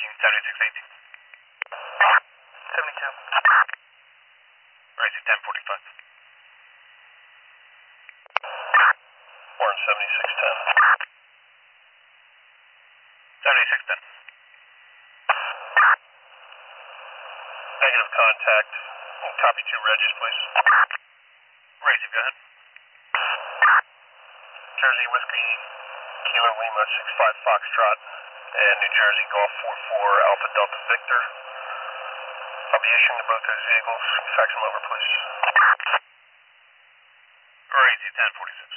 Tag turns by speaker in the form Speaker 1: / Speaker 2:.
Speaker 1: approaching 7618.
Speaker 2: 72.
Speaker 1: Rising 1045.
Speaker 3: Warren 7610.
Speaker 1: 7610.
Speaker 3: Negative contact. Copy 2 Regis, please.
Speaker 1: Rising, go ahead.
Speaker 3: Jersey Whiskey Kilo Lima 65 Foxtrot and New Jersey Golf 44 Alpha Delta Victor. I'll be issuing to both those vehicles. Fax them over, please.
Speaker 1: Rising 1046.